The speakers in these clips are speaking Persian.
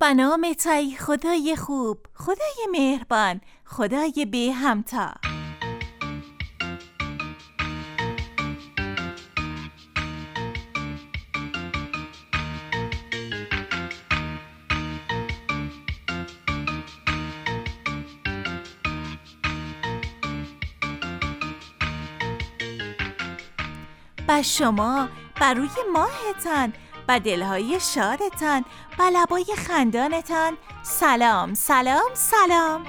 به نام تویی خدای خوب، خدای مهربان، خدای بی همتا. به شما، بر روی ماهتان، به دلهای شادتان، به لبای خندانتان سلام سلام سلام.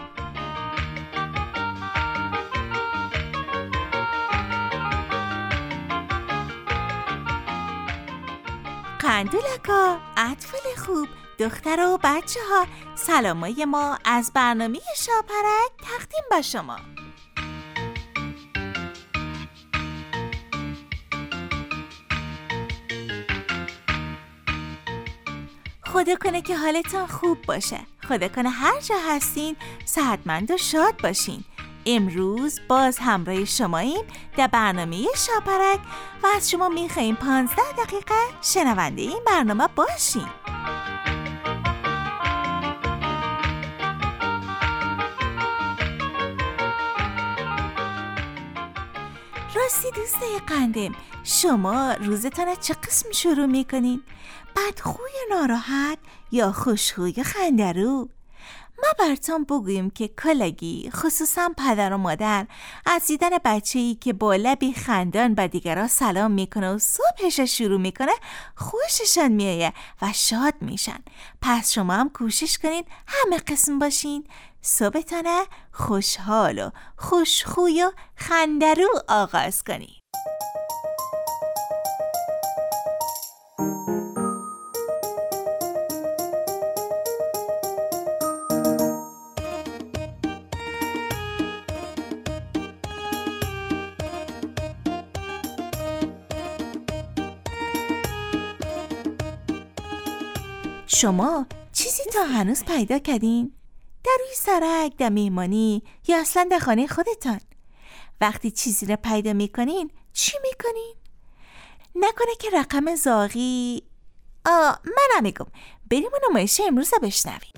قندولکا، اطفال خوب، دختر و بچه ها، سلامای ما از برنامه شاپرک تقدیم به شما. خدا کنه که حالتان خوب باشه. خدا کنه هر جا هستین صحتمند و شاد باشین. امروز باز همراه شماییم در برنامه شاپرک و از شما میخواییم 15 دقیقه شنونده این برنامه باشین. راستی دوستای قندم، شما روزتان از چه قسم شروع میکنین؟ بدخوی ناراحت یا خوشخوی خندرو؟ ما براتون بگویم که کلگی، خصوصا پدر و مادر، از دیدن بچه‌ای که با لبی خندان به دیگران سلام میکنه و صبحش شروع میکنه خوششان میایه و شاد میشن. پس شما هم کوشش کنین همه قسم باشین، صبحتانه خوشحال و خوشخوی و خندرو آغاز کنین. شما چیزی تا هنوز پیدا کردین؟ در روی سرک، در مهمانی یا اصلا در خانه خودتان؟ وقتی چیزی را پیدا میکنین چی میکنین؟ نکنه که رقم زاغی؟ من نمیگم، بریم اون نمایش امروز رو بشنویم.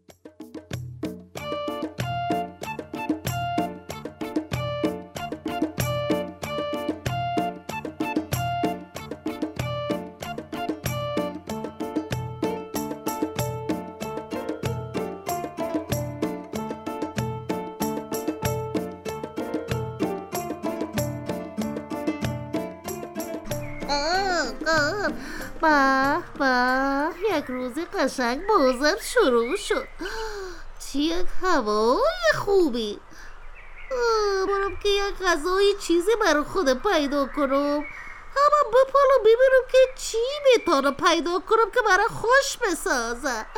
به یک روز قشنگ بازم شروع شد. چه یک هوای خوبی. برم که یک غذای چیزی برای خودم پیدا کنم. اما بپالم ببینم که چی میتونم پیدا کنم که برای خوش بسازم.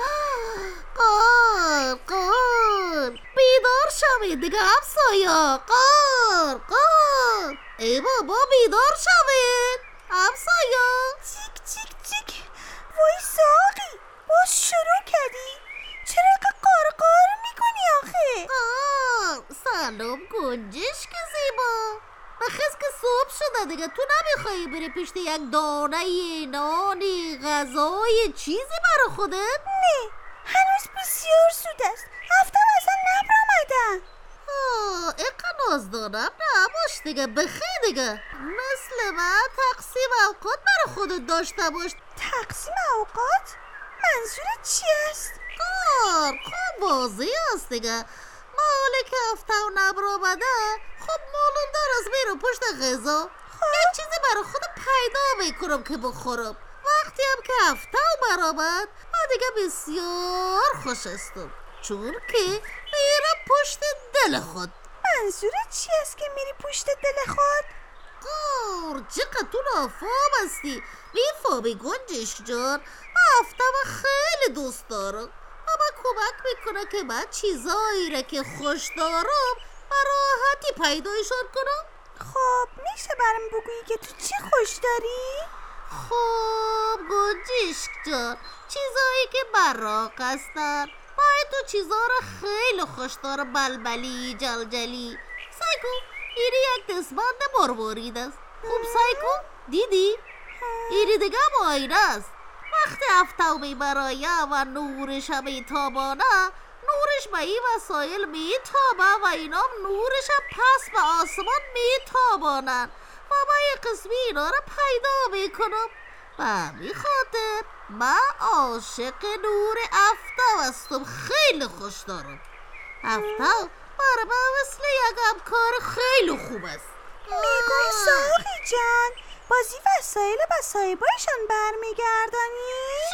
قار بیدار شوید دیگه همسایا. قار ای بابا بیدار شوید همسایا. چیک چیک چیک. وای ساقی، باز شروع کردی؟ چرا اینقدر قار میکنی آخه؟ سلام گنجشک زیبا. بخیز که صبح شده دیگه، تو نمیخوایی بری پشت یک دانه نانی غذای چیزی برای خودت؟ نه، هنوز بسیار زود است. هفتم اصلا نبر آمدن. اینقدر نازدارم نباش دیگه، بخی دیگه. مثل من تقسیم اوقات برای خودت داشته باش. تقسیم اوقات؟ منظورت چی است؟ خب واضح است دیگه. مالی که هفته و نبر آمده، خب معلوم دار از میرو پشت غذا. یک چیزی برای خودم پیدا میکنم که بخورم. وقتی هم که هفته و برآمد، من دیگه بسیار خوش هستم، چون که میرم پشت دل خود. منظورت چی است که میری پشت دل خود؟ چقدر تو نافهم هستی. میفهمی گنجشک جان؟ من هفته و خیلی دوست دارم. اما کمک میکنه که من چیزایی را که خوش دارم راحتی پیدایشان کنم. خب میشه برام بگویی که تو چی خوش داری؟ خب گنجشک جان، چیزایی که براق هستن. باید تو چیزا را خیلی خوش دارم. بلبلی، جلجلی. سایکو، اینی یک دستبند مروارید است. خوب سایکو، دیدی؟ اینی دیگه هم آینه است. وقتی افتو میبرایم و نورش میتابانه، نورش به این وسایل میتابه و اینام نورش پس به آسمان میتابانن و من یک قسمی اینا را پیدا میکنم. به همین خاطر من عاشق نور افتو هستم، خیلی خوش دارم. افتو برای من مثل یک همکار خیلی خوب است. میگوی ساقی جان بازی وسایل به صاحبایشان برمیگردانی؟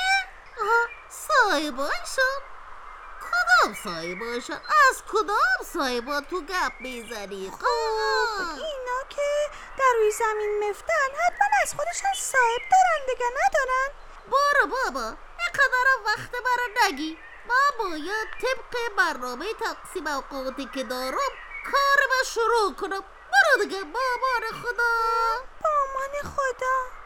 صاحبایشان؟ کدام صاحبایشان؟ از کدام صاحبا تو گپ میزنی؟ اینا که در روی زمین مفتن حتما از خودشان صاحب دارن دیگه، ندارن؟ برو بابا، اینقدرم وقت برا نگی. من باید طبق برنامه تقسیم اوقاتی که دارم کارم شروع کنم. برو دیگه، با امان خدا. با امان خدا.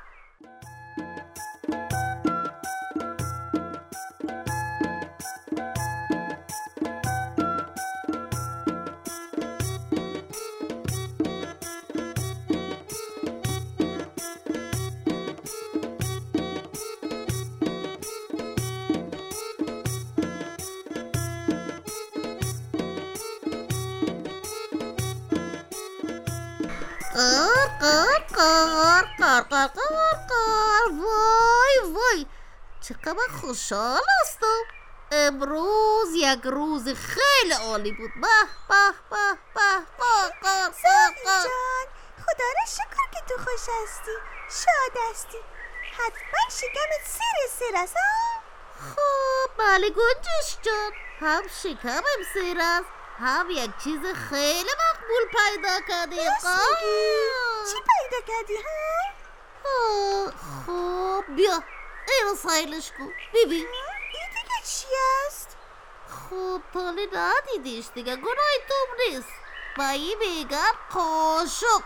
قار وای چقدر خوشحال هستم. امروز یک روز خیلی عالی بود. به به به به ساقی جان خدا را شکر که تو خوش هستی، شاد هستی. حتما شکمت سیر است ها؟ خب بله گنجش جان، هم شکمم سیر است هم یک چیز خیلی مقبول پیدا کردی. چی پیدا کردی ها؟ خب بیا اینو سایلش کن ببین. این دیگه چی است؟ خب تالی ندیدیش دیگه، گناه توم نیست. با این میگم قاشق.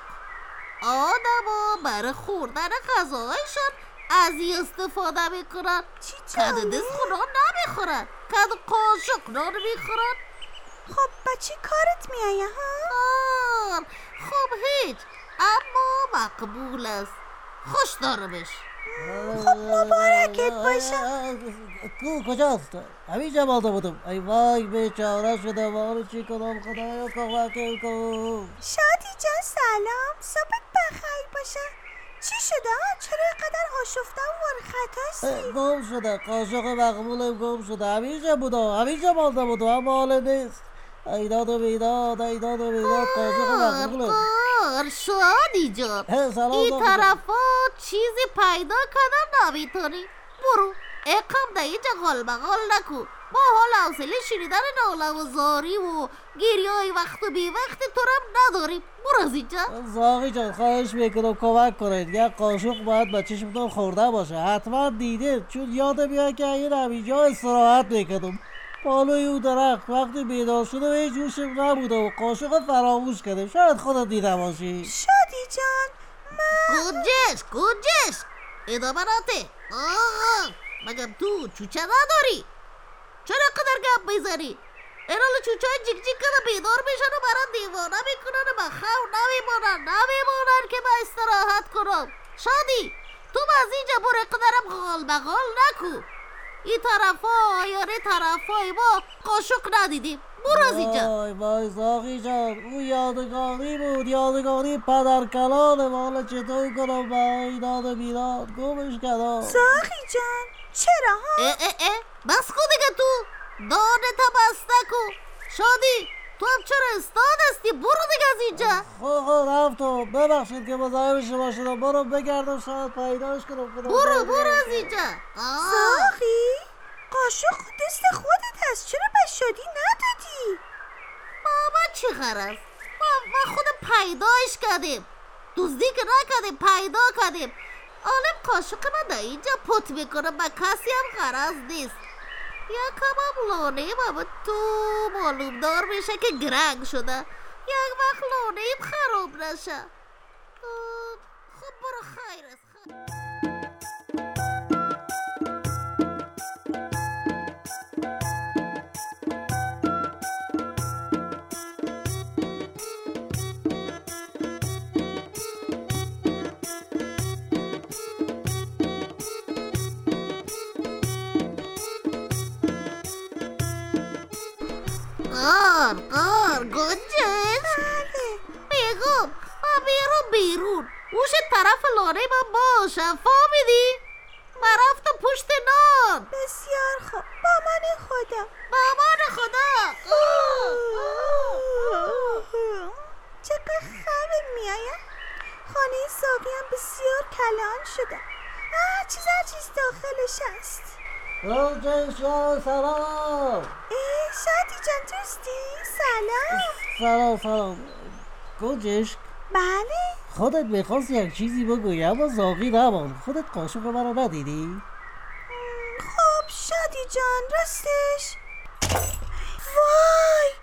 آدم برای خوردن غذاهایشان از این استفاده میکنن. کد دست خونا نمیخورن، کد قاشق نان میخورن. خب با چی کارت میایه ها؟ خب هیچ، اما مقبول است. خوش دارمش. خب مبارکت باشه. کجاست؟ همین جا مالده بودم. ای وای بیچاره شده، وارو چی کنم؟ خدایا کمکم کن. شادی جان سلام، صبحت بخیر باشه. چی شده؟ چرا اینقدر آشفته و ورخطاستی؟ گم شده، قاشق مقبولم گم شده. همینجا مالده بودم اما حاله نیست. ایداد و بیداد قاشق مقبولم. شادی جان این طرفا چیزی پیدا کردن نمیتونی. برو اقام در اینجا غال بغال نکن. با حال حوصله شنیدن ناله و زاری و گریه های وقت و بی وقت تو رم نداریم. برو از اینجا. ساقی جان خواهش میکنم کمک کنید. یک قاشق باید به چشمتون خورده باشه، حتما دیده، چون یادم میاد که این همینجا استراحت میکردم بالای او درخت. وقتی بیدار شده هیچ جوشم نبوده و قاشق فراموش کردم. شاید خودت دیده باشی. شادی جان من گنجش ادامه ناته. مگم تو چوچه نداری؟ چرا قدر گپ میزنی؟ اینال چوچه های جیک جیک کنه بیدار میشن و برای دیوانه میکنن و به خو نمیمونن که من استراحت کنم. شادی تو از اینجا برو، قدرم غال بغال نکو. این طرفا یاره طرفای ما قاشق ندیدیم. برو از اینجا. وای ساقی جان او یادگاری بود، یادگاری پدر کلانه. والا چطور کنم با ایداد بیداد گمش کردم. ساقی جان چرا ها؟ بس کن دیگه، تو دانه تا بس نکن. شادی تو هم چرا استاد هستی؟ برو دیگه از اینجا. خب رفتم، ببخشید که مزاحم شما شدم. برو بگردم شاید پیداش کنم. برو از اینجا. ساقی قاشق دست خودت هست، چرا به شادی ندادی؟ بابا چی غرض؟ ما خود پیداش کردیم، دزدی که نکردیم، پیدا کردیم. عالم قاشق من در اینجا پت میکنه، به کسی هم غرض نیست. یکم هم لانه بابا تو معلوم دار میشه که گرنگ شده، یک وقت لانه ایم خراب نشه. خب برو خیر است. بیرون، گوش طرف لانه من باشه، فهمیدی؟ من رفتم پشت نان. بسیار خوب، با امان خدا. با امان خدا. چقدر خوابم میآید. خانه ساقی هم بسیار کلان شده. چیز داخلش هست. گنجش جان سلام. شادی جان دوستی؟ سلام. سلام. گنجش، بله. خودت میخواست یک چیزی بگویی اما زاغی نمان. خودت قاشق مرا ندیدی؟ خب شادی جان راستش. وای،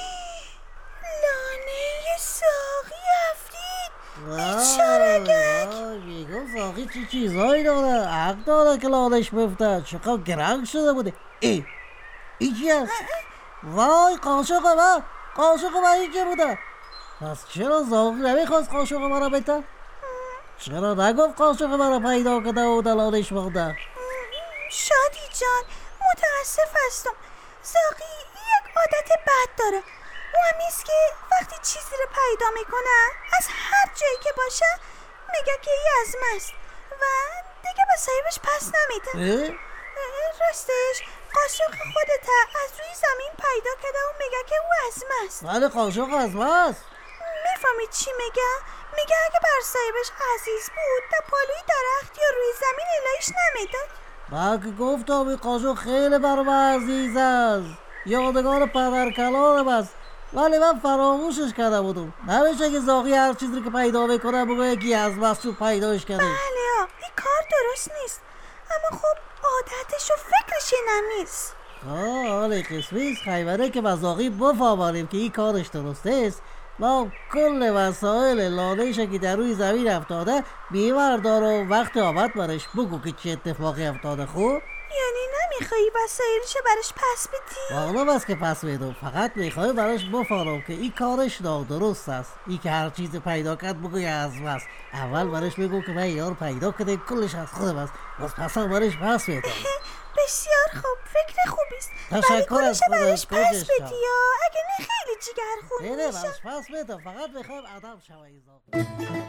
لانه ساقی افتید. بیچارگک. میگم ساقی چی چیزهایی داره، حق داره که لانش بفته. چقدر گرنگ شده بوده. این چی هست؟ وای، قاشق من اینجا بوده. پس چرا زاغی نمیخواست قاشق مرا بده؟ چرا نگفت قاشق مرا پیدا کرده و دلانش مانده؟ شادی جان متاسف هستم. زاغی یک عادت بد داره. او همیست که وقتی چیزی رو پیدا میکنه از هر جایی که باشه میگه که ای از ماست و دیگه به صاحبش پس نمیده. راستش قاشق خودت از روی زمین پیدا کرده و میگه که او از ماست. ولی قاشق از ماست. میفهمی چی میگه؟ میگه اگه بر صاحبش عزیز بود تا پالوی درخت یا روی زمین الهیش نمیداد. من که گفتم این قاشق خیلی برام عزیز است، یادگار پدر کلانم است، ولی من فراموشش کرده بودم. نمیشه که زاغی هر چیزی که پیدا میکنه بگه یکی از مسجد پیداش کرده. بله این کار درست نیست، اما خب عادتش و فکرش نمیست. حالی قسمیست خیبره که با زاغی بفهمانیم که این کارش درست است. ما کل وسایل لانه‌اش که در روی زمین افتاده بیوردار و وقت آمد برش بگو که چه اتفاقی افتاده. خوب؟ یعنی نمیخوایی وسایلشو برش پس بدی؟ والا بس که پس بدم، فقط میخوای براش بفهمم که این کارش نادرست است. این که هر چیز پیدا کرد بگوی از بس. اول براش بگو که من یار پیدا کرده کلش از خودم است، پس برش پس بدم. بسیار خوب، فکر خوبیست. تشکر از خودت برش پس گنجش جان. بدی یا اگه نه خیلی جگرخون نه میشه. برش پس بدم، فقط میخوایم ادب شوی زاغی.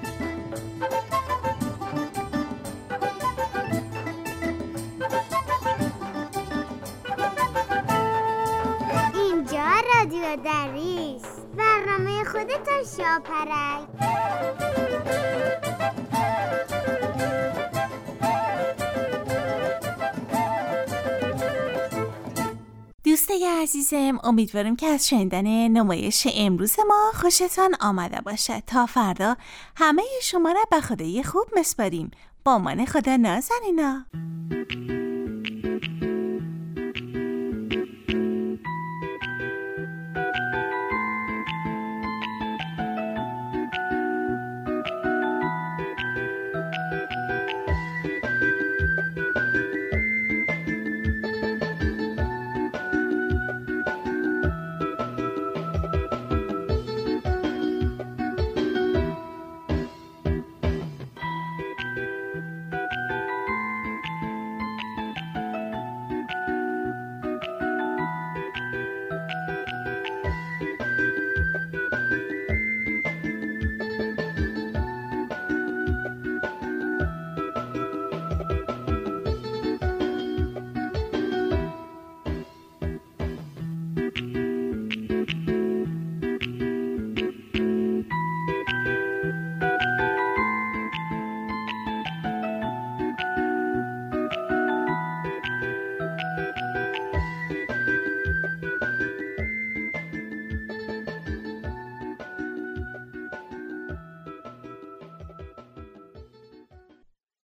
اینجا رادیو دریس، برنامه خودتان شاپرک. دوستای عزیزم، امیدوارم که از شنیدن نمایش امروز ما خوشتان آمده باشد. تا فردا همه شما را به خدای خوب میسپاریم. با امان خدا نازنینا.